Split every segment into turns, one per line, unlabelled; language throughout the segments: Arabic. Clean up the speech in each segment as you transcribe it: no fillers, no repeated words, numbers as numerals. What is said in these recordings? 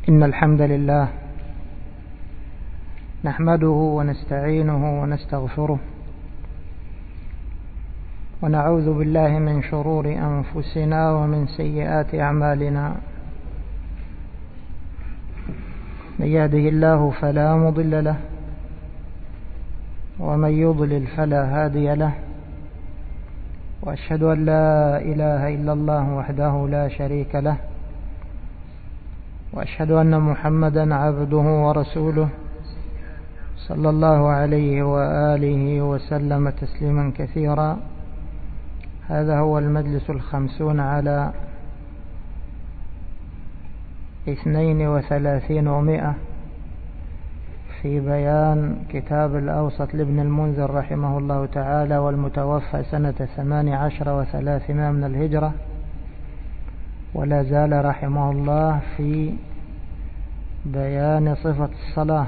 إن الحمد لله نحمده ونستعينه ونستغفره ونعوذ بالله من شرور أنفسنا ومن سيئات أعمالنا. من يهده الله فلا مضل له ومن يضلل فلا هادي له، وأشهد أن لا إله إلا الله وحده لا شريك له، وأشهد أن محمدا عبده ورسوله صلى الله عليه وآله وسلم تسليما كثيرا. هذا هو المجلس 50 على 32 و100 في بيان كتاب الأوسط لابن المنذر رحمه الله تعالى، والمتوفى سنة 18 و300 من الهجرة، ولا زال رحمه الله في بيان صفة الصلاة.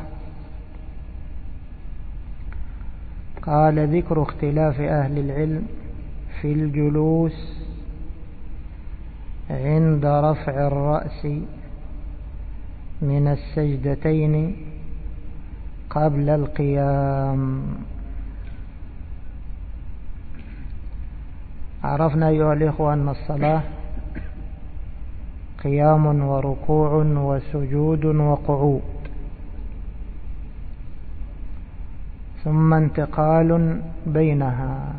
قال: ذكر اختلاف أهل العلم في الجلوس عند رفع الرأس من السجدتين قبل القيام. عرفنا أيها الإخوة أن الصلاة قيام وركوع وسجود وقعود، ثم انتقال بينها،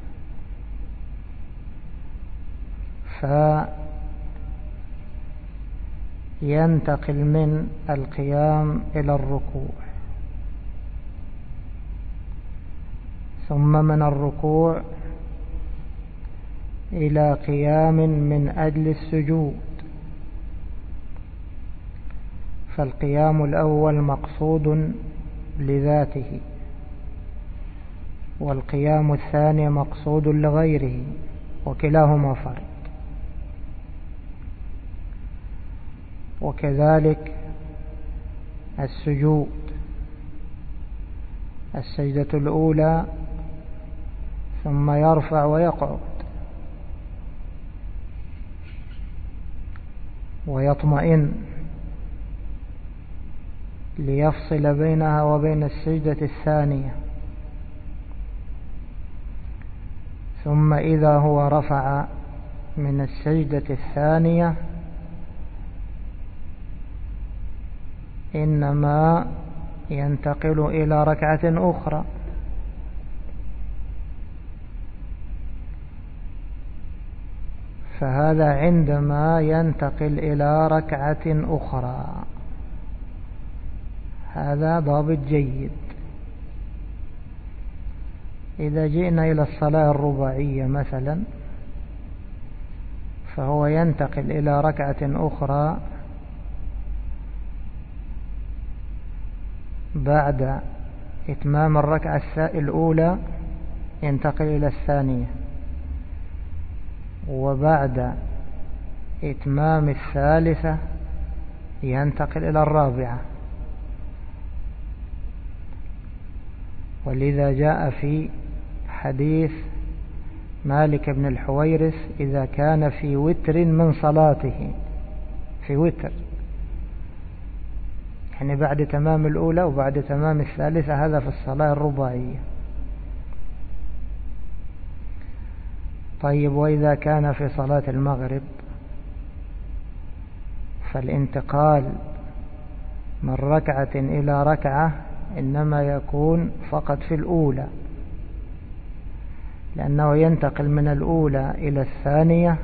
فينتقل من القيام إلى الركوع، ثم من الركوع إلى قيام من أجل السجود. فالقيام الأول مقصود لذاته، والقيام الثاني مقصود لغيره، وكلاهما فرض. وكذلك السجود، السجدة الأولى ثم يرفع ويقعد ويطمئن ليفصل بينها وبين السجدة الثانية، ثم إذا هو رفع من السجدة الثانية إنما ينتقل إلى ركعة أخرى، فهذا عندما ينتقل إلى ركعة أخرى. هذا ضابط جيد. إذا جئنا إلى الصلاة الرباعية مثلا، فهو ينتقل إلى ركعة أخرى بعد إتمام الركعة الأولى، ينتقل إلى الثانية، وبعد إتمام الثالثة ينتقل إلى الرابعة. ولذا جاء في حديث مالك بن الحويرث: إذا كان في وتر من صلاته، في وتر يعني بعد تمام الأولى وبعد تمام الثالثة، هذا في الصلاة الرباعية. طيب، وإذا كان في صلاة المغرب، فالانتقال من ركعة إلى ركعة إنما يكون فقط في الأولى، لأنه ينتقل من الأولى إلى الثانية،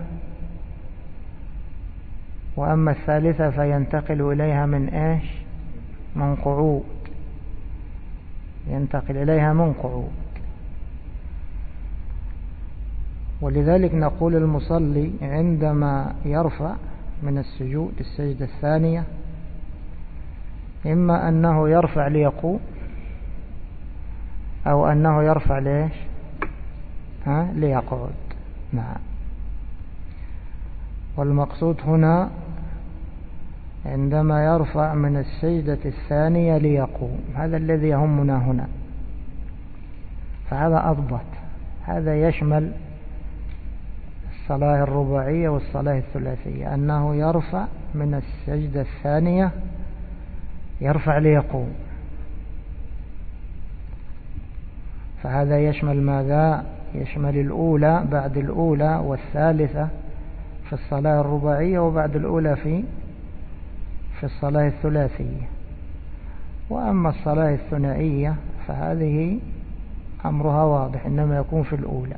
وأما الثالثة فينتقل إليها من إيش؟ من قعود، ينتقل إليها من قعود. ولذلك نقول المصلي عندما يرفع من السجود السجدة الثانية، إما أنه يرفع ليقوم، أو أنه يرفع ليش؟ ليقعد. نعم. والمقصود هنا عندما يرفع من السجدة الثانية ليقوم، هذا الذي يهمنا هنا، فهذا أضبط. هذا يشمل الصلاة الرباعية والصلاة الثلاثية، أنه يرفع من السجدة الثانية يرفع ليقوم. فهذا يشمل ماذا؟ يشمل الأولى بعد الأولى والثالثة في الصلاة الرباعية، وبعد الأولى في الصلاة الثلاثية. وأما الصلاة الثنائية فهذه أمرها واضح، إنما يكون في الأولى.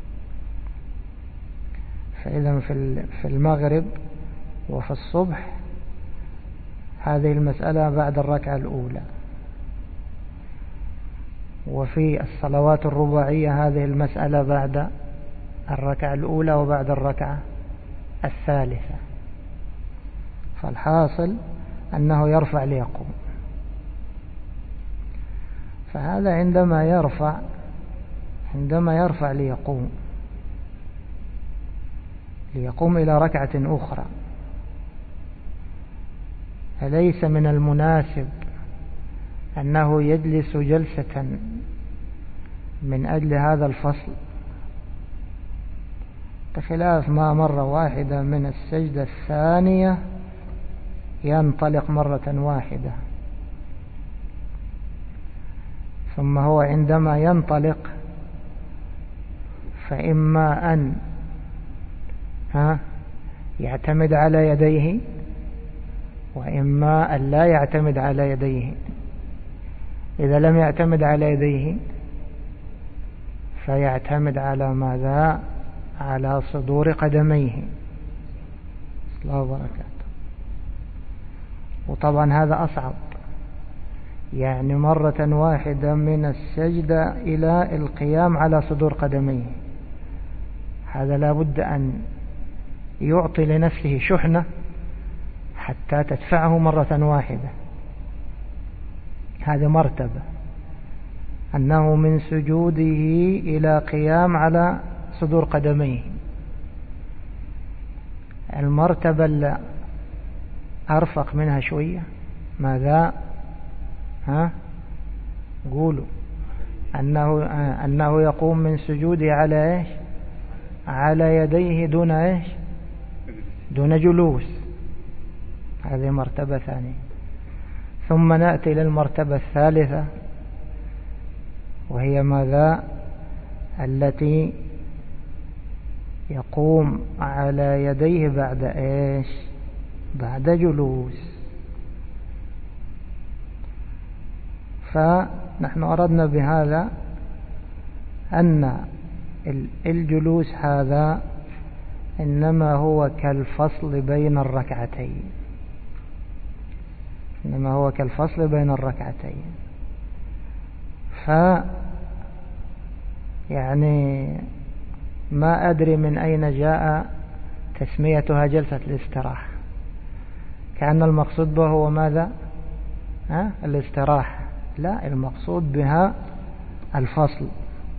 فإذا في المغرب وفي الصبح هذه المسألة بعد الركعة الأولى، وفي الصلوات الرباعية هذه المسألة بعد الركعة الأولى وبعد الركعة الثالثة. فالحاصل أنه يرفع ليقوم. فهذا عندما يرفع ليقوم إلى ركعة أخرى، أليس من المناسب أنه يجلس جلسة من أجل هذا الفصل، بخلاف ما مرة واحدة من السجدة الثانية ينطلق مرة واحدة؟ ثم هو عندما ينطلق فإما أن يعتمد على يديه، وإما أن لا يعتمد على يديه. إذا لم يعتمد على يديه فيعتمد على ماذا؟ على صدور قدميه. الله وبركاته. وطبعا هذا أصعب، يعني مرة واحدة من السجدة إلى القيام على صدور قدميه، هذا لا بد أن يعطي لنفسه شحنة حتى تدفعه مرة واحدة. هذه مرتبة، أنه من سجوده إلى قيام على صدور قدميه. المرتبة اللي أرفق منها شوية ماذا؟ قولوا. أنه يقوم من سجوده على إيش؟ على يديه دون إيش؟ دون جلوس. هذه مرتبة ثانية. ثم نأتي للمرتبة الثالثة، وهي ماذا؟ التي يقوم على يديه بعد إيش؟ بعد جلوس. فنحن أردنا بهذا أن الجلوس هذا إنما هو كالفصل بين الركعتين، إنما هو كالفصل بين الركعتين. يعني ما أدري من أين جاء تسميتها جلسة الاستراحة، كأن المقصود به هو ماذا؟ الاستراحة. لا، المقصود بها الفصل.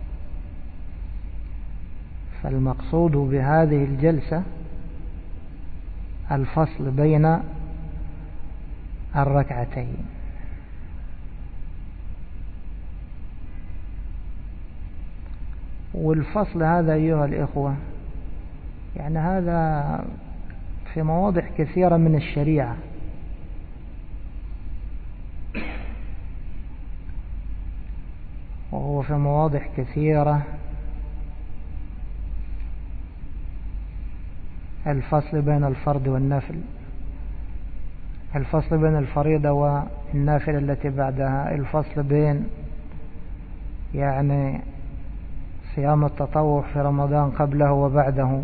فالمقصود بهذه الجلسة الفصل بين الركعتين. والفصل هذا أيها الإخوة يعني هذا في مواضع كثيرة من الشريعة، وهو في مواضع كثيرة الفصل بين الفرض والنفل، الفصل بين الفريضة والنافلة التي بعدها، الفصل بين يعني صيام التطوع في رمضان قبله وبعده.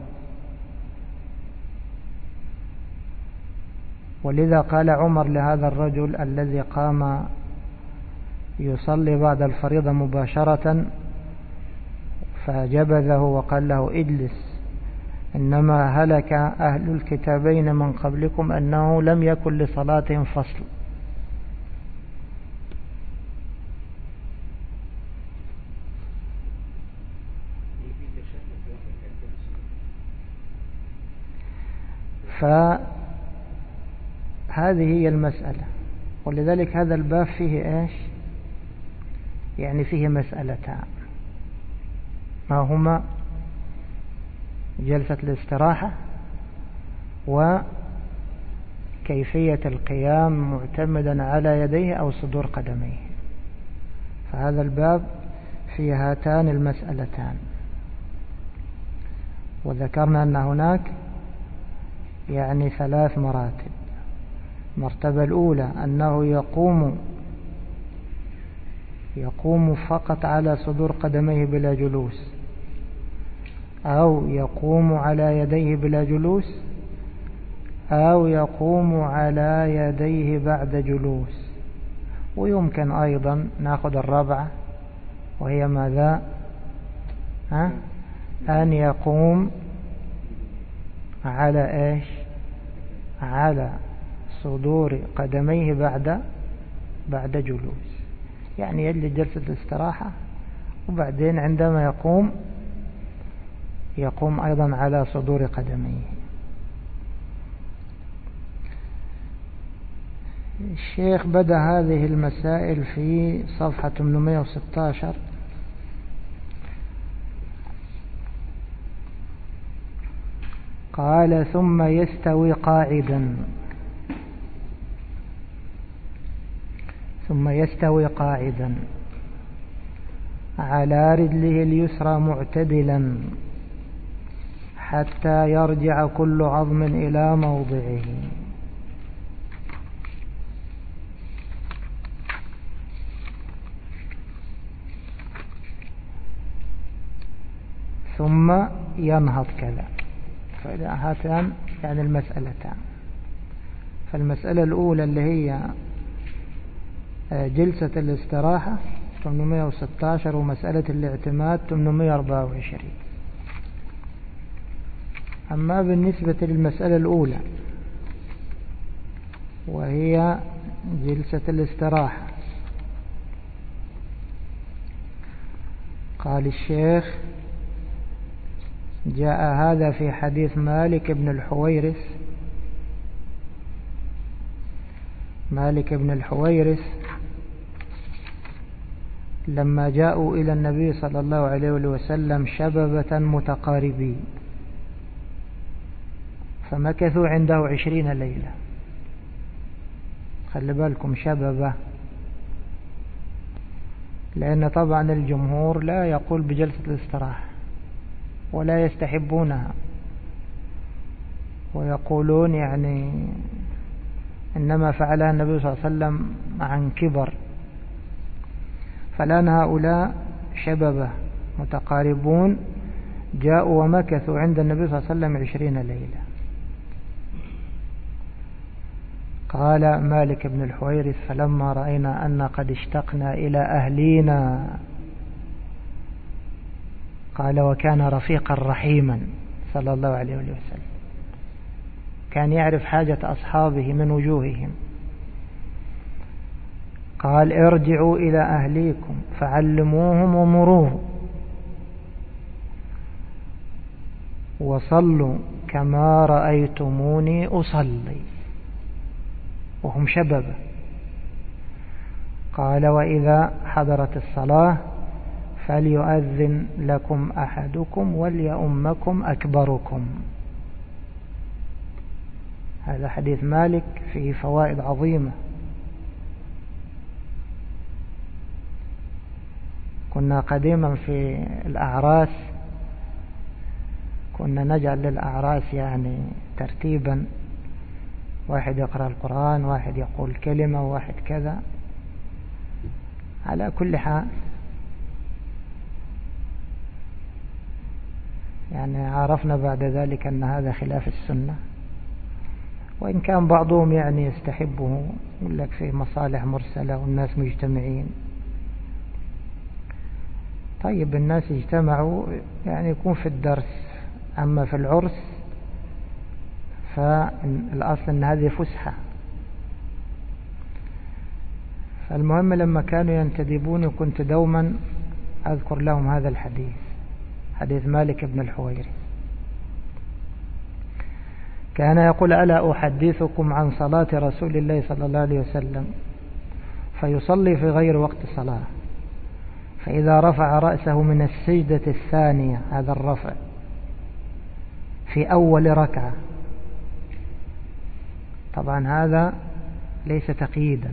ولذا قال عمر لهذا الرجل الذي قام يصلي بعد الفريضة مباشرة فجبذه وقال له: اجلس، إنما هلك أهل الكتابين من قبلكم أنه لم يكن لصلاتهم فصل. فهذه هي المسألة. ولذلك هذا الباب فيه إيش؟ يعني فيه مسألتان، ما هما؟ جلسة الاستراحة كيفية القيام معتمدا على يديه أو صدور قدميه. فهذا الباب في هاتان المسألتان. وذكرنا أن هناك يعني 3 مراتب. المرتبة الأولى أنه يقوم فقط على صدور قدميه بلا جلوس، أو يقوم على يديه بلا جلوس، أو يقوم على يديه بعد جلوس. ويمكن أيضا نأخذ الرابعة، وهي ماذا؟ أن يقوم على إيش؟ على صدور قدميه بعد جلوس، يعني يجلس جلسة الاستراحة وبعدين عندما يقوم أيضا على صدور قدميه. الشيخ بدأ هذه المسائل في صفحة 816. قال: ثم يستوي قاعدا على رجله اليسرى معتدلا حتى يرجع كل عظم إلى موضعه. ثم ينهض كذا. فإذا هاتان يعني المسألتان. فالمسألة الأولى اللي هي جلسة الاستراحة 816، ومسألة الاعتماد 824. أما بالنسبة للمسألة الأولى وهي جلسة الاستراحة، قال الشيخ: جاء هذا في حديث مالك بن الحويرث لما جاءوا إلى النبي صلى الله عليه وسلم شببة متقاربين، فمكثوا عنده 20 ليلة. خلي بالكم شببة، لأن طبعا الجمهور لا يقول بجلسة الاستراحة ولا يستحبونها، ويقولون يعني إنما فعلها النبي صلى الله عليه وسلم عن كبر. فلان هؤلاء شببة متقاربون جاءوا ومكثوا عند النبي صلى الله عليه وسلم 20 ليلة. قال مالك بن الحويرث: فلما رأينا أن قد اشتقنا إلى أهلينا، قال: وكان رفيقا رحيما صلى الله عليه وسلم، كان يعرف حاجة أصحابه من وجوههم. قال: ارجعوا إلى أهليكم فعلموهم ومروهم وصلوا كما رأيتموني أصلي، وهم شباب. قال: وإذا حضرت الصلاة فليؤذن لكم أحدكم وليؤمكم أكبركم. هذا حديث مالك فيه فوائد عظيمة. كنا قديما في الأعراس كنا نجعل للأعراس يعني ترتيبا، واحد يقرأ القرآن، واحد يقول كلمة، واحد كذا. على كل حال يعني عرفنا بعد ذلك أن هذا خلاف السنة، وإن كان بعضهم يعني يستحبه، يقول لك في مصالح مرسلة والناس مجتمعين. طيب الناس اجتمعوا يعني يكون في الدرس، أما في العرس فالأصل أن هذه فسحة. فالمهم لما كانوا ينتدبون كنت دوما أذكر لهم هذا الحديث، حديث مالك بن الحويرث. كان يقول: ألا أحدثكم عن صلاة رسول الله صلى الله عليه وسلم فيصلي في غير وقت صلاة، فإذا رفع رأسه من السجدة الثانية، هذا الرفع في أول ركعة، طبعا هذا ليس تقييدا،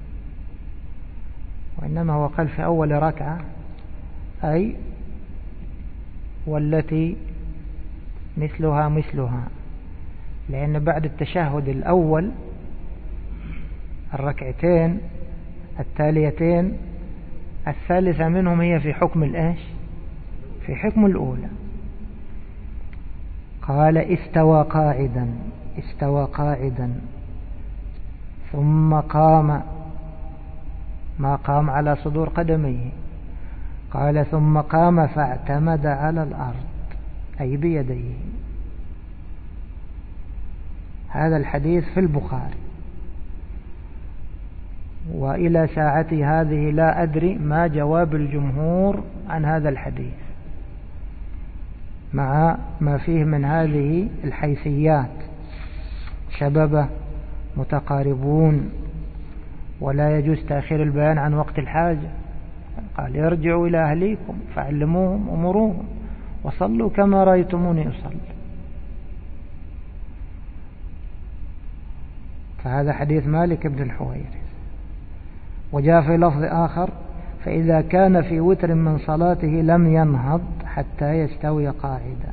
وإنما هو قال في أول ركعة، أي والتي مثلها مثلها، لأن بعد التشهد الأول الركعتين التاليتين الثالثة منهم هي في حكم الإيش؟ في حكم الأولى. قال استوى قاعدا، استوى قاعدا ثم قام، ما قام على صدور قدميه، قال ثم قام فاعتمد على الأرض أي بيديه. هذا الحديث في البخاري، وإلى ساعتي هذه لا أدري ما جواب الجمهور عن هذا الحديث، مع ما فيه من هذه الحيثيات، شبابه متقاربون ولا يجوز تأخير البيان عن وقت الحاجة. قال ارجعوا إلى أهليكم فعلموهم أمروهم وصلوا كما رأيتموني أصلي. فهذا حديث مالك بن الحويرث. وجاء في لفظ آخر فإذا كان في وتر من صلاته لم ينهض حتى يستوي قاعدا.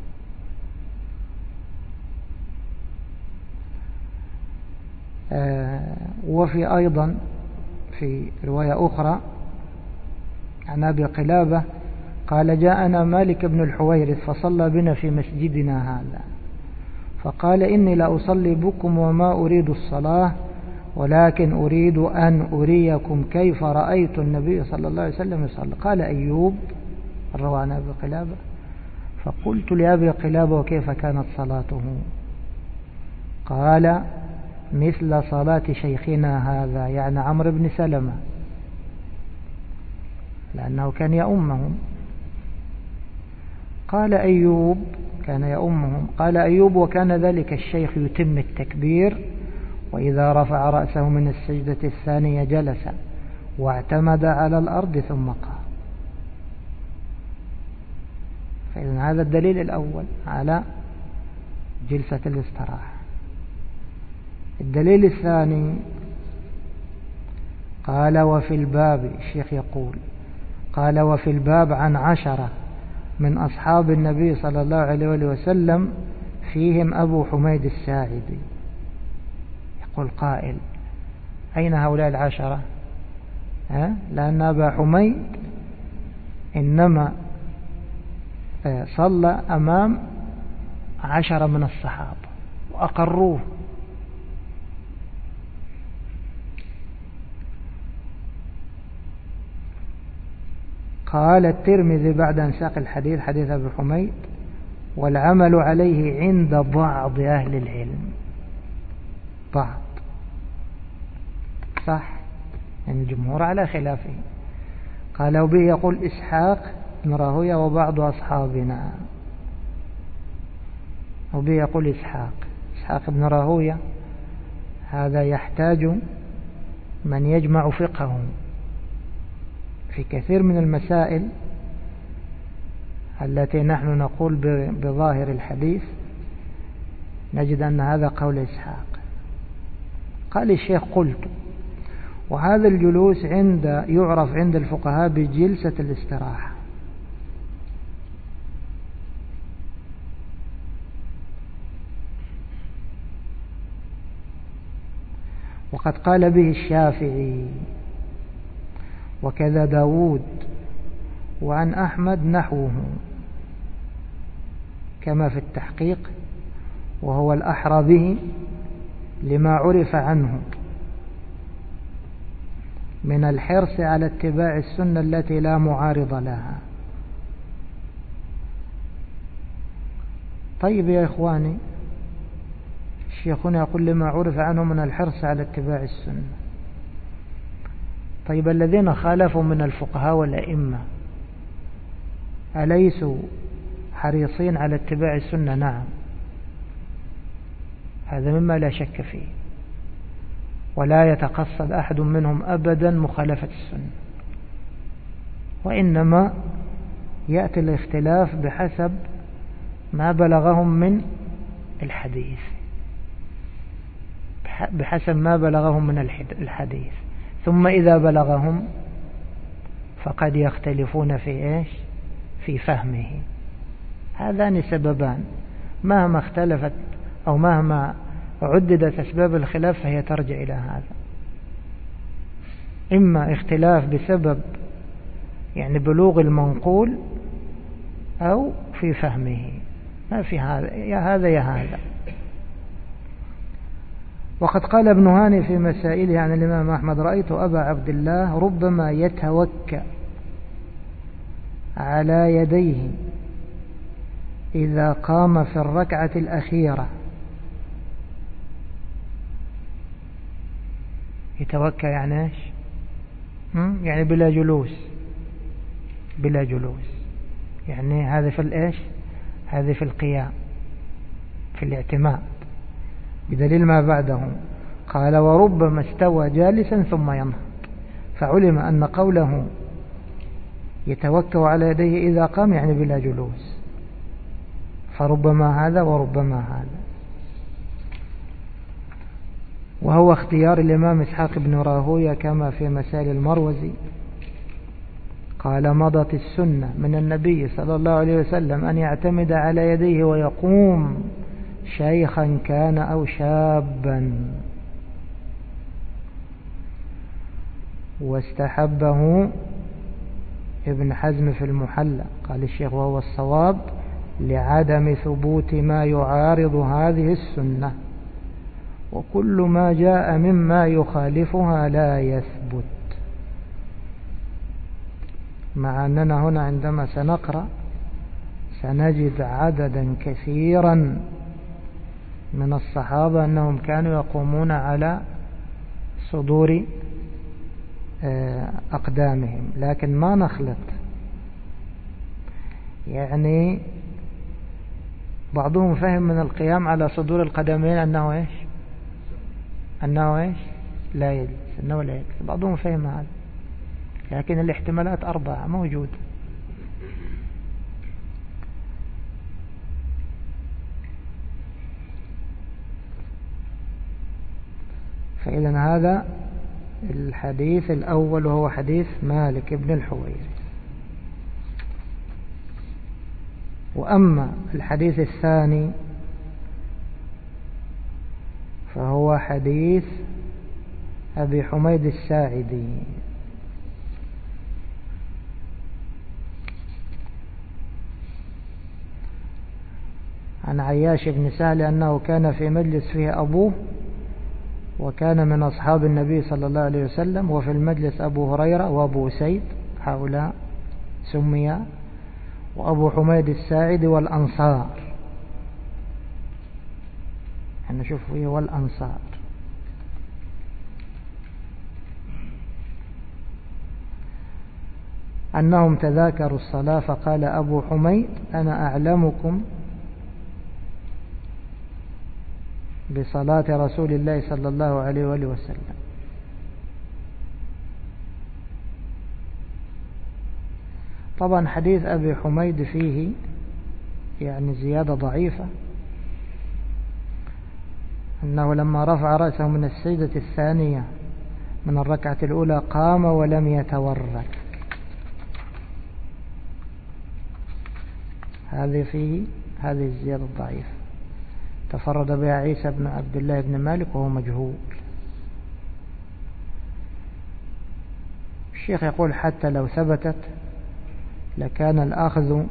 وفي أيضا في رواية أخرى عن أبي قلابة قال جاءنا مالك بن الحويرث فصلى بنا في مسجدنا هذا، فقال إني لا أصلي بكم وما أريد الصلاة، ولكن أريد أن أريكم كيف رأيت النبي صلى الله عليه وسلم يصلي. قال أيوب الروى عن أبي قلابة فقلت لأبي قلابة وكيف كانت صلاته؟ قال مثل صلاة شيخنا هذا، يعني عمرو بن سلمة، لأنه كان يؤمهم. قال أيوب كان يؤمهم. قال أيوب وكان ذلك الشيخ يتم التكبير، وإذا رفع رأسه من السجدة الثانية جلس واعتمد على الأرض ثم قام. فإذن هذا الدليل الأول على جلسة الاستراحة. الدليل الثاني قال وفي الباب، الشيخ يقول قال وفي الباب عن 10 من أصحاب النبي صلى الله عليه وسلم فيهم أبو حميد الساعدي. يقول قائل أين هؤلاء 10؟ لأن أبا حميد إنما صلى أمام 10 من الصحابة وأقروه. قال الترمذي بعد أن ساق الحديث حديث أبي حميد والعمل عليه عند بعض أهل العلم. بعض صح، يعني الجمهور على خلافه. قال وبه يقول إسحاق بن راهويه وبعض أصحابنا. وبه يقول إسحاق بن راهويه هذا يحتاج من يجمع فقهه في كثير من المسائل التي نحن نقول بظاهر الحديث، نجد أن هذا قول إسحاق. قال الشيخ قلت وهذا الجلوس يعرف عند الفقهاء بجلسة الاستراحة. وقد قال به الشافعي وكذا داود، وعن أحمد نحوه كما في التحقيق، وهو الأحرى به لما عرف عنه من الحرص على اتباع السنة التي لا معارض لها. طيب يا إخواني، الشيخون يقول لما عرف عنه من الحرص على اتباع السنة. طيب الذين خالفوا من الفقهاء والأئمة أليسوا حريصين على اتباع السنة؟ نعم، هذا مما لا شك فيه، ولا يتقصد أحد منهم أبدا مخالفة السنة، وإنما يأتي الاختلاف بحسب ما بلغهم من الحديث. بحسب ما بلغهم من الحديث، ثم إذا بلغهم فقد يختلفون في فهمه. هذان سببان، مهما اختلفت أو مهما عددت أسباب الخلاف فهي ترجع إلى هذا، إما اختلاف بسبب يعني بلوغ المنقول أو في فهمه، ما في هذا يا هذا يا هذا. وقد قال ابن هاني في مسائله عن الإمام أحمد: رأيت أبا عبد الله ربما يتوكأ على يديه إذا قام في الركعة الأخيرة. يتوكأ يعني إيش؟ يعني بلا جلوس، بلا جلوس، يعني هذا في الإيش؟ هذا في القيام، في الاعتماد، بدليل ما بعده. قال: وربما استوى جالسا ثم ينهض، فعلم أن قوله يتوكأ على يديه إذا قام يعني بلا جلوس، فربما هذا وربما هذا. وهو اختيار الإمام إسحاق بن راهويه كما في مسائل المروزي. قال: مضت السنة من النبي صلى الله عليه وسلم أن يعتمد على يديه ويقوم، شيخا كان أو شابا. واستحبه ابن حزم في المحلى، قال الشيخ: وهو الصواب لعدم ثبوت ما يعارض هذه السنة، وكل ما جاء مما يخالفها لا يثبت. مع أننا هنا عندما سنقرأ سنجد عددا كثيرا من الصحابة أنهم كانوا يقومون على صدور أقدامهم، لكن ما نخلط، يعني بعضهم فهم من القيام على صدور القدمين أنه إيش؟ أنه إيش؟ لا يجلس، أنه لا يجلس، بعضهم فهم هذا، لكن الاحتمالات 4 موجودة. فإذا هذا الحديث الأول وهو حديث مالك بن الحويرث. وأما الحديث الثاني فهو حديث أبي حميد الساعدي عن عياش بن سهل أنه كان في مجلس فيه أبوه، وكان من أصحاب النبي صلى الله عليه وسلم، وفي المجلس أبو هريرة وأبو سيد، هؤلاء سميا، وأبو حميد الساعدي والأنصار، نشوف فيه والأنصار. أنهم تذاكروا الصلاة، فقال أبو حميد: أنا أعلمكم بصلاة رسول الله صلى الله عليه وآله وسلم. طبعا حديث أبي حميد فيه يعني زيادة ضعيفة، أنه لما رفع رأسه من السجدة الثانية من الركعة الأولى قام ولم يتورك، هذه فيه هذه الزيادة الضعيفة، تفرد بها عيسى بن عبد الله بن مالك وهو مجهول. الشيخ يقول: حتى لو ثبتت لكان الأخذ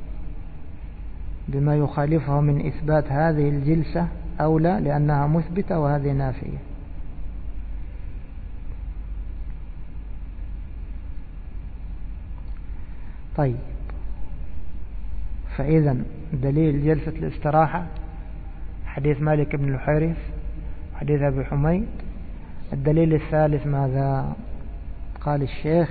بما يخالفه من إثبات هذه الجلسة أولى، لأنها مثبتة وهذه نافية. طيب، فإذا دليل جلسة الاستراحة حديث مالك بن الحويرث وحديث أبي حميد. الدليل الثالث ماذا؟ قال الشيخ: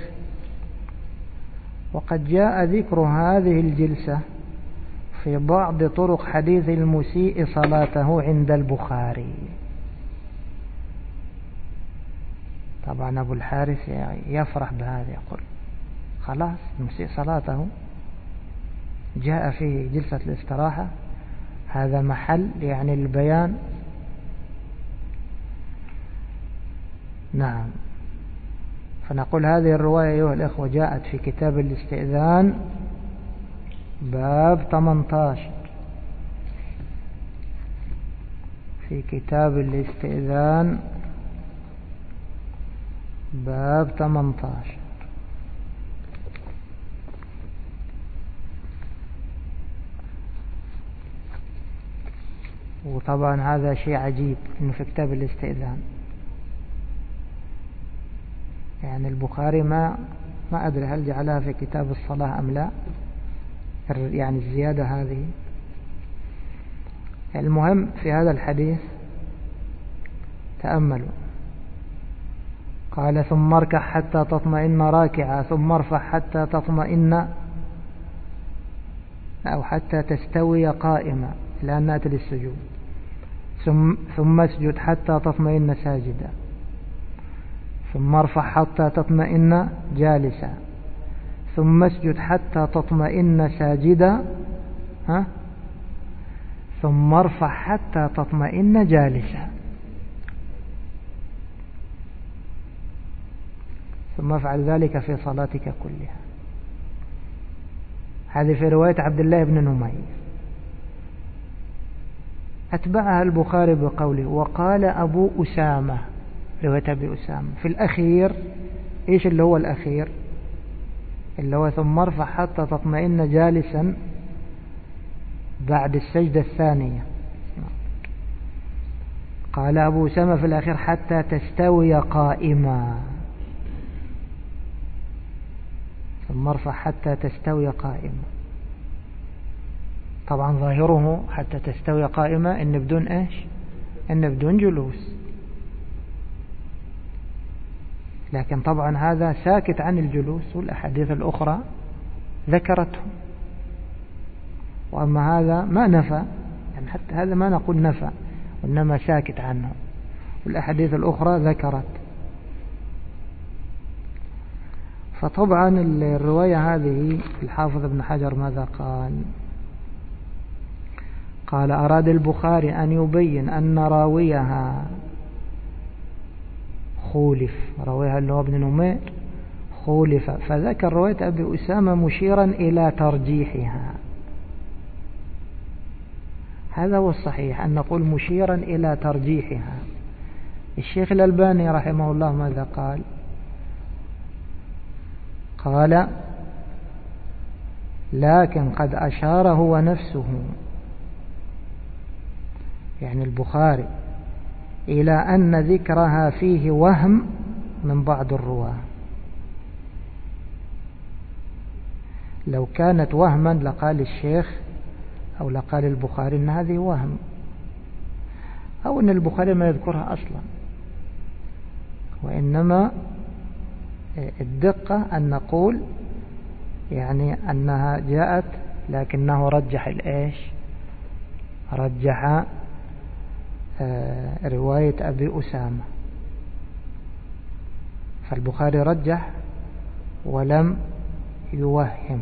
وقد جاء ذكر هذه الجلسة في بعض طرق حديث المسيء صلاته عند البخاري. طبعا أبو الحارث يفرح بهذا، يقول: خلاص المسيء صلاته جاء في جلسة الاستراحة، هذا محل يعني البيان نعم. فنقول هذه الرواية أيها الأخوة جاءت في كتاب الاستئذان باب 18. في كتاب الاستئذان باب 18. وطبعا هذا شيء عجيب انه في كتاب الاستئذان، يعني البخاري ما أدري هل جعلها في كتاب الصلاة أم لا، يعني الزيادة هذه. المهم في هذا الحديث تأملوا، قال ثم اركع حتى تطمئن راكعا ثم ارفع حتى تطمئن أو حتى تستوي قائما لأن نأتي للسجود، ثم اسجد حتى تطمئن ساجدا، ثم ارفع حتى تطمئن جالسا، ثم اسجد حتى تطمئن ساجدا، ثم ارفع حتى تطمئن جالسا، ثم افعل ذلك في صلاتك كلها. هذه في رواية عبد الله بن نمير. أتبعها البخاري بقوله وقال أبو أسامة، رواية أبي أسامة في الأخير. إيش اللي هو الأخير؟ اللي هو ثم ارفع حتى تطمئن جالسا بعد السجدة الثانية. قال أبو أسامة في الأخير حتى تستوي قائما، ثم ارفع حتى تستوي قائما. طبعا ظاهره حتى تستوي قائمة إن بدون إيش؟ إن بدون جلوس، لكن طبعا هذا ساكت عن الجلوس والأحاديث الأخرى ذكرته، وأما هذا ما نفى، يعني حتى هذا ما نقول نفى وإنما ساكت عنه، والأحاديث الأخرى ذكرت. فطبعا الرواية هذه الحافظ ابن حجر ماذا قال؟ قال أراد البخاري أن يبين أن راويها خولف، راويها اللي هو ابن نمير خولف، فذكر رواية أبي أسامة مشيرا إلى ترجيحها. هذا هو الصحيح، أن نقول مشيرا إلى ترجيحها. الشيخ الألباني رحمه الله ماذا قال؟ قال لكن قد أشار هو نفسه، يعني البخاري، إلى أن ذكرها فيه وهم من بعض الرواة. لو كانت وهما لقال الشيخ أو لقال البخاري أن هذه وهم، أو أن البخاري ما يذكرها أصلا، وإنما الدقة أن نقول يعني أنها جاءت لكنه رجح الإيش؟ رجح رواية أبي أسامة، فالبخاري رجح ولم يوهم.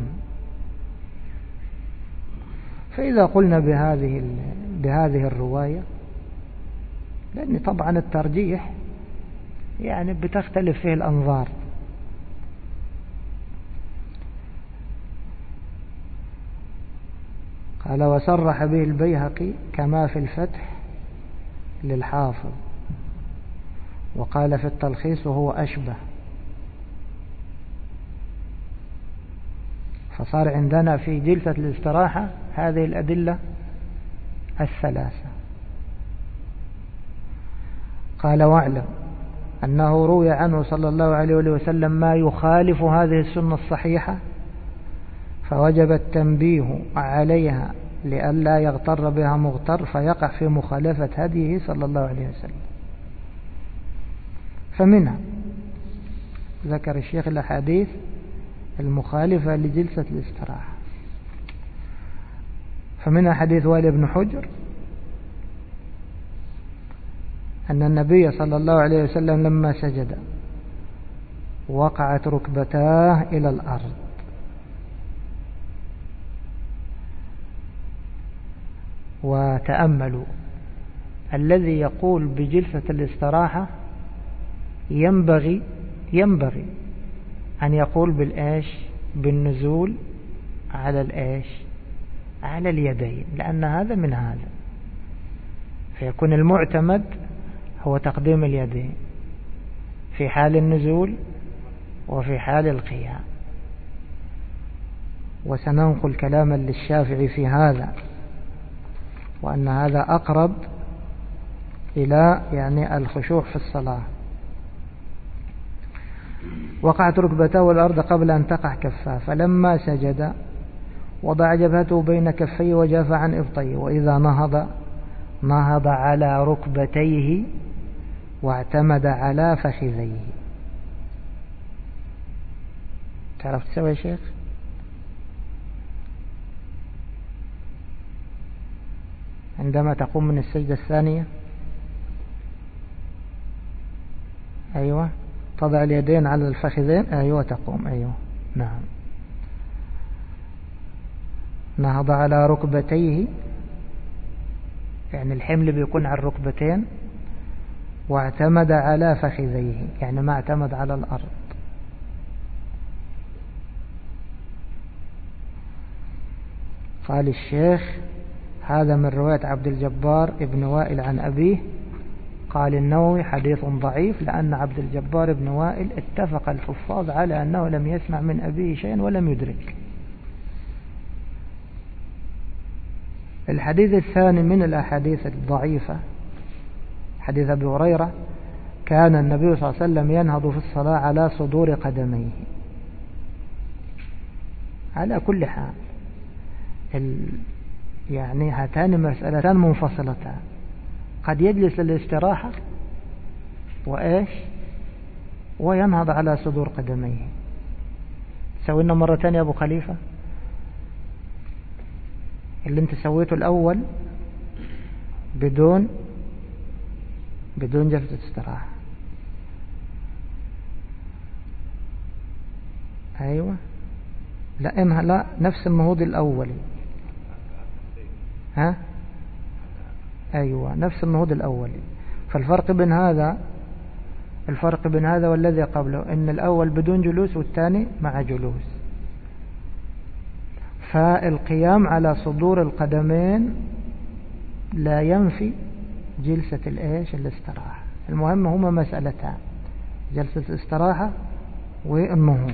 فإذا قلنا بهذه الرواية، لأن طبعا الترجيح يعني بتختلف فيه الأنظار. قال وصرح به البيهقي كما في الفتح للحافظ، وقال في التلخيص وهو أشبه. فصار عندنا في جلسة الاستراحة هذه الأدلة الثلاثة. قال واعلم أنه روي عنه صلى الله عليه وسلم ما يخالف هذه السنة الصحيحة، فوجب التنبيه عليها لئلا يغتر بها مغتر فيقع في مخالفة هديه صلى الله عليه وسلم. فمنها ذكر الشيخ الأحاديث المخالفة لجلسة الاستراحة. فمنها حديث وائل بن حجر أن النبي صلى الله عليه وسلم لما سجد وقعت ركبتاه إلى الأرض، وتأملوا الذي يقول بجلسة الاستراحة ينبغي أن يقول بالإيش؟ بالنزول على الإيش؟ على اليدين، لأن هذا من هذا، فيكون المعتمد هو تقديم اليدين في حال النزول وفي حال القيام. وسننقل كلاما للشافعي في هذا، وأن هذا أقرب إلى يعني الخشوع في الصلاة. وقعت ركبته الأرض قبل أن تقع كفاه، فلما سجد وضع جبهته بين كفيه وجاف عن إبطيه، وإذا نهض على ركبتيه واعتمد على فخذيه. تعرف تسوي يا شيخ؟ عندما تقوم من السجدة الثانية، أيوة، تضع اليدين على الفخذين، أيوة تقوم، أيوة نعم. نهض على ركبتيه، يعني الحمل بيكون على الركبتين، واعتمد على فخذيه، يعني ما اعتمد على الأرض. قال الشيخ: هذا من رواية عبد الجبار ابن وائل عن أبيه. قال النووي: حديث ضعيف، لأن عبد الجبار ابن وائل اتفق الحفاظ على أنه لم يسمع من أبيه شيئا ولم يدرك. الحديث الثاني من الأحاديث الضعيفة حديث أبي هريرة: كان النبي صلى الله عليه وسلم ينهض في الصلاة على صدور قدميه. على كل حال يعني هاتان مسألتان منفصلتان، قد يجلس للاستراحة وإيش وينهض على صدور قدميه. سوينا مرة تانية يا أبو خليفة اللي انت سويته الأول بدون جلسة استراحة. أيوة، لا نفس النهوض الأولي. ها أيوة، نفس النهوض الأولي. فالفرق بين هذا والذي قبله ان الأول بدون جلوس والثاني مع جلوس. فالقيام على صدور القدمين لا ينفي جلسة الاستراحة. المهم هما مسألتان: جلسة الاستراحة والنهوض.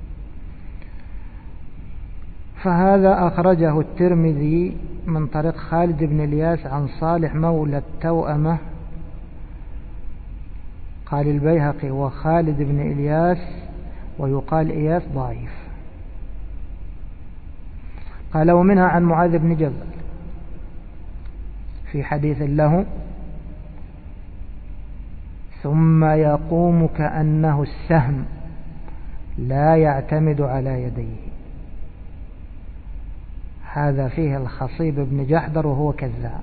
فهذا أخرجه الترمذي من طريق خالد بن الياس عن صالح مولى التوأمة. قال البيهقي: وخالد بن إلياس ويقال إياس ضعيف. قال: ومنها عن معاذ بن جبل في حديث له: ثم يقوم كأنه السهم لا يعتمد على يديه. هذا فيه الخصيب بن جحدر وهو كذاب.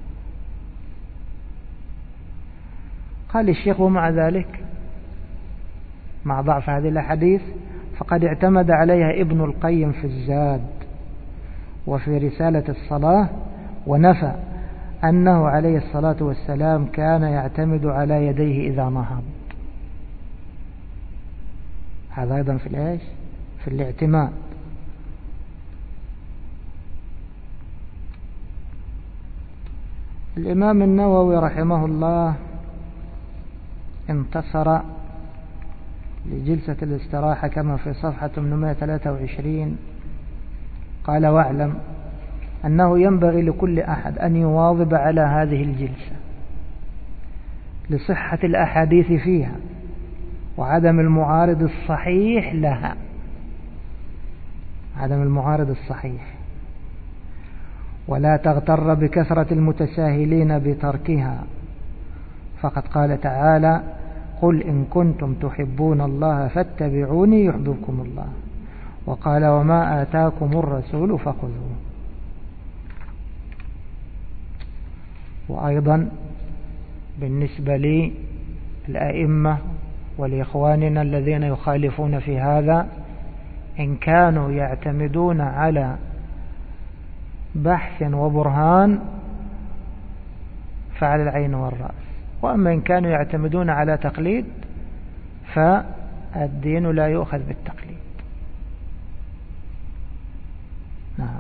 قال الشيخ: ومع ذلك مع ضعف هذه الأحاديث فقد اعتمد عليها ابن القيم في الزاد وفي رسالة الصلاة، ونفى أنه عليه الصلاة والسلام كان يعتمد على يديه إذا نهض. هذا أيضا في الاعتماد. الإمام النووي رحمه الله انتصر لجلسة الاستراحة كما في صفحة 823. قال: واعلم أنه ينبغي لكل أحد أن يواظب على هذه الجلسة لصحة الأحاديث فيها وعدم المعارض الصحيح لها. عدم المعارض الصحيح. ولا تغتر بكثرة المتساهلين بتركها، فقد قال تعالى: قل إن كنتم تحبون الله فاتبعوني يحببكم الله. وقال: وما آتاكم الرسول فخذوه. وأيضا بالنسبة للأئمة ولإخواننا الذين يخالفون في هذا، إن كانوا يعتمدون على بحث وبرهان فعلى العين والرأس، وأما إن كانوا يعتمدون على تقليد فالدين لا يؤخذ بالتقليد. نعم.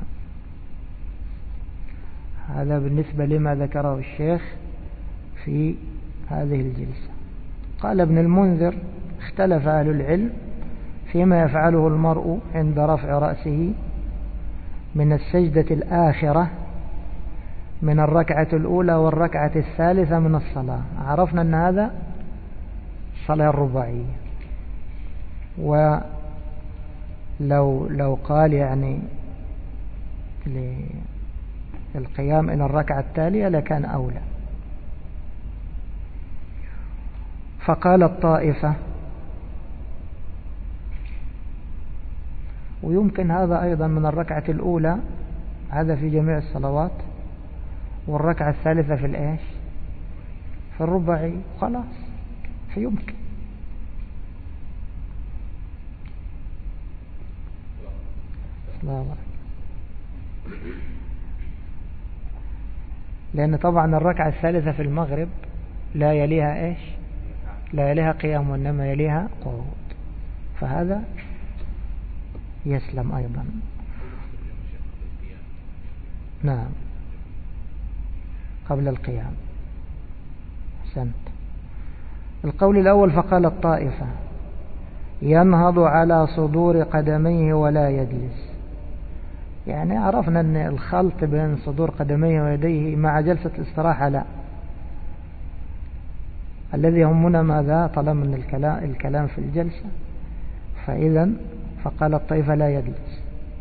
هذا بالنسبة لما ذكره الشيخ في هذه الجلسة. قال ابن المنذر: اختلف أهل العلم فيما يفعله المرء عند رفع رأسه من السجدة الآخرة من الركعة الأولى والركعة الثالثة من الصلاة. عرفنا أن هذا الصلاة الرباعية، ولو قال يعني للقيام إلى الركعة التالية لكان أولى. فقال الطائفة، ويمكن هذا أيضا من الركعة الأولى، هذا في جميع الصلوات، والركعة الثالثة في الإيش؟ في الرباعي، خلاص فيمكن. لأن طبعا الركعة الثالثة في المغرب لا يليها إيش؟ لا يليها قيام، وإنما يليها قعود، فهذا يسلم أيضا. نعم، قبل القيام. أحسنت. القول الأول: فقال الطائفة: ينهض على صدور قدميه ولا يجلس. يعني عرفنا أن الخلط بين صدور قدميه ويديه مع جلسة الاستراحة لا. الذي يهمنا ماذا؟ طالما أن الكلام في الجلسة، فإذا فقال الطائفة: لا يجلس،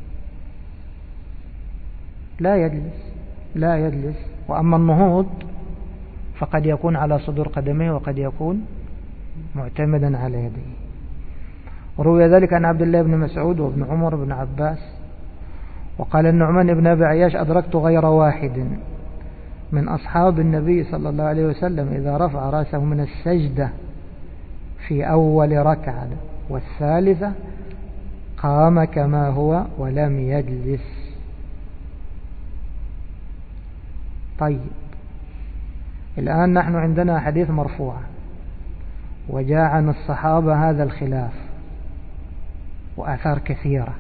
لا يجلس، لا يجلس. وأما النهوض فقد يكون على صدور قدميه وقد يكون معتمدا على يديه. وروي ذلك عن عبد الله بن مسعود وابن عمر بن عباس. وقال النعمان بن أبي عياش: أدركت غير واحد من أصحاب النبي صلى الله عليه وسلم إذا رفع رأسه من السجدة في أول ركعة والثالثة قام كما هو ولم يجلس. طيب، الآن نحن عندنا حديث مرفوع، وجاء عن الصحابة هذا الخلاف وآثار كثيرة.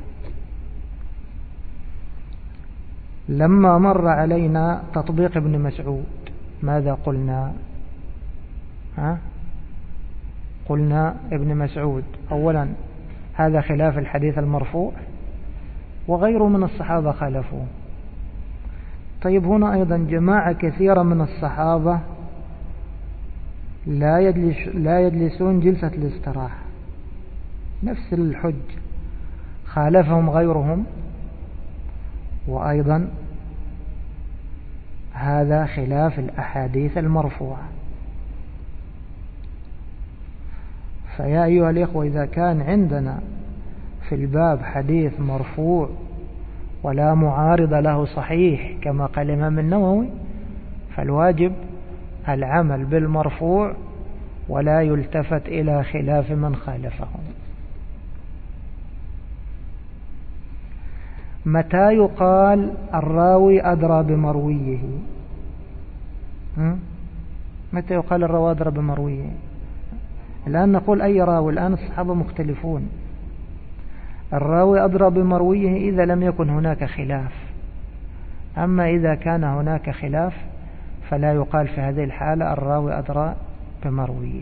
لما مر علينا تطبيق ابن مسعود ماذا قلنا؟ قلنا ابن مسعود أولا هذا خلاف الحديث المرفوع، وغيره من الصحابة خالفوه. طيب، هنا أيضا جماعة كثيرة من الصحابة لا يجلسون جلسة الاستراحة، نفس الحج، خالفهم غيرهم. وأيضا هذا خلاف الأحاديث المرفوعة. فيا أيها الإخوة، إذا كان عندنا في الباب حديث مرفوع ولا معارض له صحيح كما قال الإمام النووي، فالواجب العمل بالمرفوع ولا يلتفت إلى خلاف من خالفه. متى يقال الراوي أدرى بمرويه؟ متى يقال الراوي أدرى بمرويه؟ الآن نقول أي راوي؟ الآن الصحابة مختلفون. الراوي أدرى بمرويه إذا لم يكن هناك خلاف. أما إذا كان هناك خلاف فلا يقال في هذه الحالة الراوي أدرى بمرويه.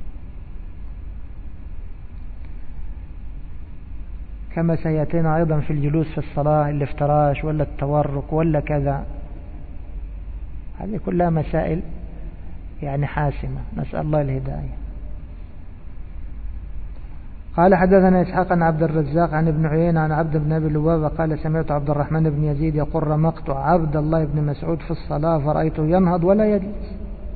كما سيأتينا أيضا في الجلوس في الصلاة، الافتراش ولا التورك ولا كذا، هذه كلها مسائل يعني حاسمة، نسأل الله الهداية. قال: حدثنا إسحاق عن عبد الرزاق عن ابن عيينة عن عبد بن أبي لبابة قال: سمعت عبد الرحمن بن يزيد يقول: رمقت عبد الله بن مسعود في الصلاة فرأيته ينهض ولا يجلس.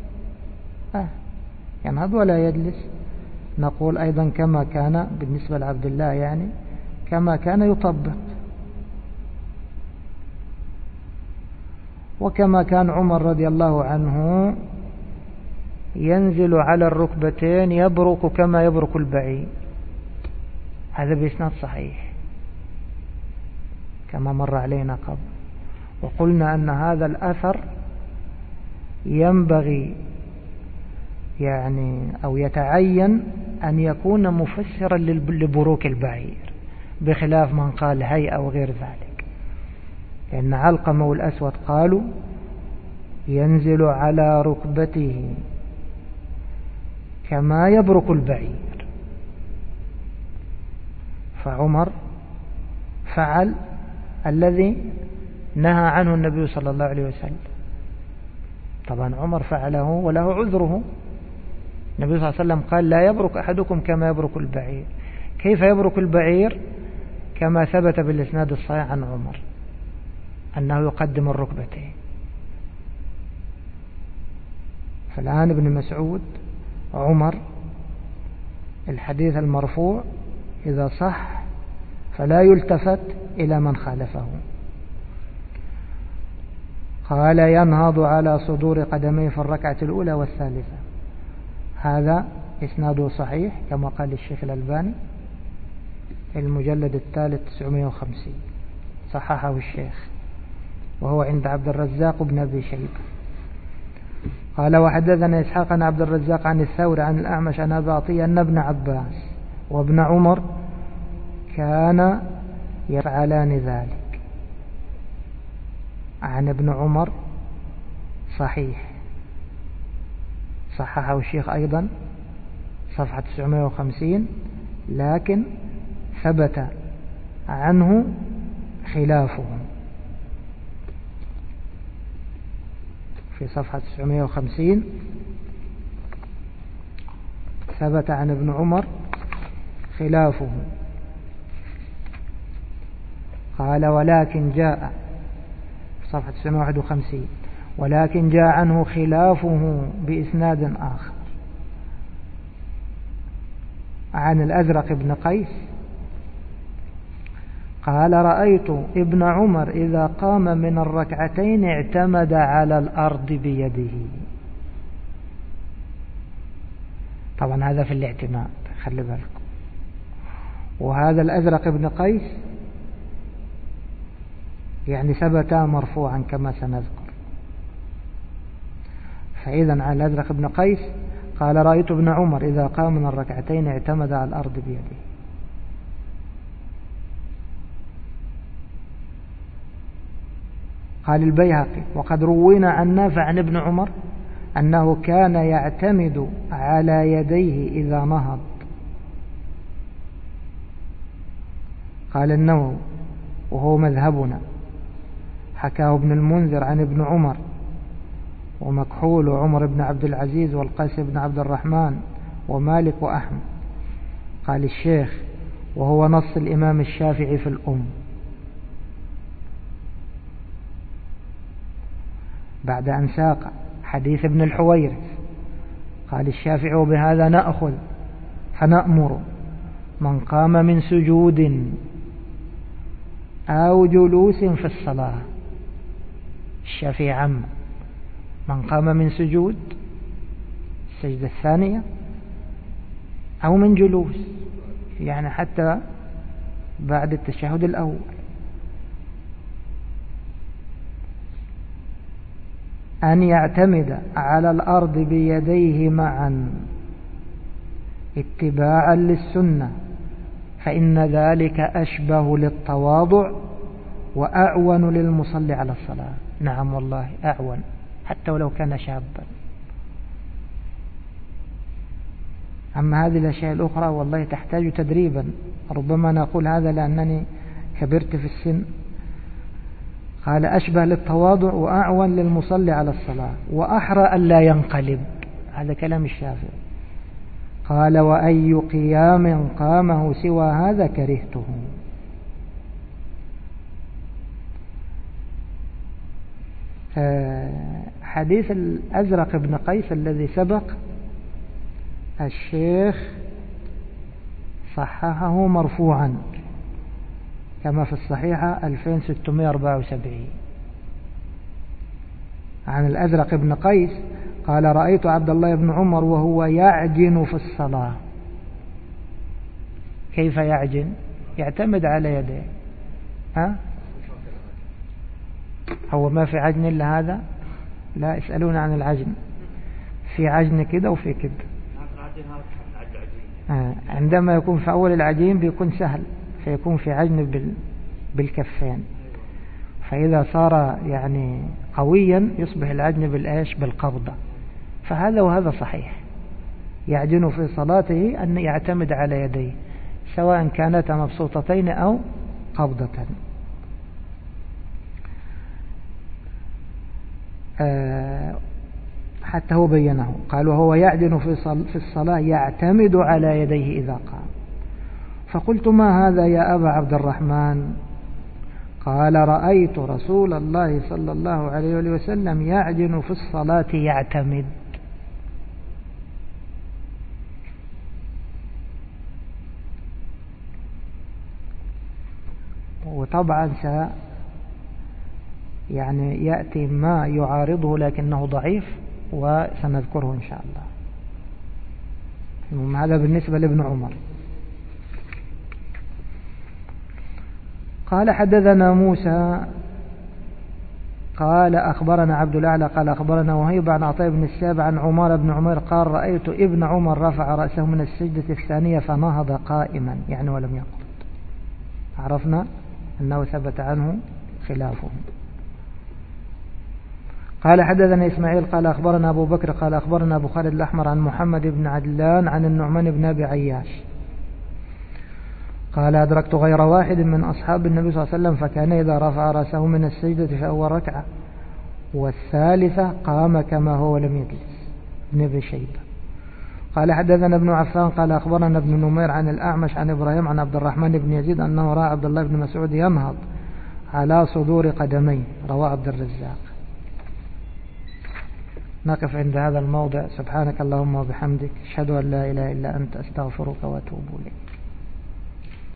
ينهض ولا يجلس. نقول أيضا كما كان بالنسبة لعبد الله، يعني كما كان يطبق، وكما كان عمر رضي الله عنه ينزل على الركبتين يبرك كما يبرك البعير. هذا بإسناد صحيح كما مر علينا قبل. وقلنا أن هذا الأثر ينبغي يعني أو يتعين أن يكون مفسرا لبروك البعير، بخلاف من قال هيئة وغير ذلك، لأن علقمة والأسود قالوا ينزل على ركبته كما يبرك البعير، فعمر فعل الذي نهى عنه النبي صلى الله عليه وسلم. طبعا عمر فعله وله عذره، النبي صلى الله عليه وسلم قال لا يبرك أحدكم كما يبرك البعير. كيف يبرك البعير؟ كما ثبت بالإسناد الصحيح عن عمر أنه يقدم الركبتين. فالآن ابن مسعود عمر الحديث المرفوع إذا صح فلا يلتفت إلى من خالفه. قال ينهض على صدور قدميه في الركعة الأولى والثالثة، هذا إسناده صحيح كما قال الشيخ الألباني المجلد الثالث 950 صححه الشيخ، وهو عند عبد الرزاق بن أبي شيبة. قال وحدثنا إسحاق عن عبد الرزاق عن الثوري عن الأعمش عن أبي عطية أن ابن عباس وابن عمر كان يفعلان ذلك. عن ابن عمر صحيح صححه الشيخ أيضا صفحة 950، لكن ثبت عنه خلافه في صفحة 950، ثبت عن ابن عمر خلافه. قال ولكن جاء صفحة 951 ولكن جاء عنه خلافه بإسناد آخر عن الأزرق بن قيس قال رأيت ابن عمر إذا قام من الركعتين اعتمد على الأرض بيده. طبعا هذا في الاعتماد، خلي بالكم. وهذا الأزرق بن قيس يعني ثبت مرفوعا كما سنذكر. فإذا على الأزرق بن قيس قال رأيت ابن عمر إذا قام من الركعتين اعتمد على الأرض بيده. قال البيهقي وقد روينا عن نافع عن ابن عمر أنه كان يعتمد على يديه إذا نهض. قال النووي وهو مذهبنا، حكاه ابن المنذر عن ابن عمر ومكحول وعمر بن عبد العزيز والقاسم بن عبد الرحمن ومالك وأحمد. قال الشيخ وهو نص الإمام الشافعي في الأم. بعد أن ساق حديث ابن الحويرث قال الشافعي وبهذا نأخذ فنأمر من قام من سجود أو جلوس في الصلاة. الشافعي عم من قام من سجود السجدة الثانية أو من جلوس، يعني حتى بعد التشهد الأول. أن يعتمد على الأرض بيديه معا اتباعا للسنة، فإن ذلك أشبه للتواضع وأعون للمصلي على الصلاة. نعم والله أعون حتى ولو كان شابا. أما هذه الأشياء الأخرى والله تحتاج تدريبا، ربما نقول هذا لأنني كبرت في السن. قال أشبه للتواضع وأعون للمصلي على الصلاة وأحرى ألا ينقلب، هذا كلام الشافعي. قال وأي قيام قامه سوى هذا كرهته. حديث الأزرق بن قيس الذي سبق الشيخ صححه مرفوعا كما في الصحيحة 2674 عن الأزرق بن قيس قال رأيت عبد الله بن عمر وهو يعجن في الصلاة. كيف يعجن؟ يعتمد على يديه. هو ما في عجن إلا هذا؟ لا، اسألون عن العجن. في عجن كده وفي كده. عندما يكون في أول العجين بيكون سهل، فيكون في عجن بالكفين، فإذا صار يعني قويا يصبح العجن بالقبضة. فهذا وهذا صحيح، يعجن في صلاته أن يعتمد على يديه سواء كانتا مبسوطتين أو قبضة. حتى هو بينه، قال وهو يعجن في الصلاة يعتمد على يديه إذا قام. فقلت ما هذا يا أبا عبد الرحمن؟ قال رأيت رسول الله صلى الله عليه وسلم يعجن في الصلاة يعتمد. وطبعا يعني يأتي ما يعارضه لكنه ضعيف وسنذكره إن شاء الله. هذا بالنسبة لابن عمر. قال حدثنا موسى قال أخبرنا عبد الأعلى قال أخبرنا وهيب عن عطاء بن السابع عن عمر بن عمر قال رأيت ابن عمر رفع رأسه من السجدة الثانية فنهض قائما، يعني ولم يقعد. عرفنا أنه ثبت عنه خلافه. قال حدثنا إسماعيل قال أخبرنا أبو بكر قال أخبرنا أبو خالد الأحمر عن محمد بن عدلان عن النعمان بن أبي عياش قال أدركت غير واحد من أصحاب النبي صلى الله عليه وسلم فكان إذا رفع رأسه من السجدة في أول ركعة والثالثة قام كما هو لم يجلس. ابن أبي شيبة. قال حدثنا ابن عفان قال أخبرنا ابن نمير عن الأعمش عن إبراهيم عن عبد الرحمن بن يزيد أنه رأى عبد الله بن مسعود ينهض على صدور قدميه، رواه عبد الرزاق. نقف عند هذا الموضع. سبحانك اللهم وبحمدك أشهد أن لا إله إلا أنت أستغفرك وأتوب إليك.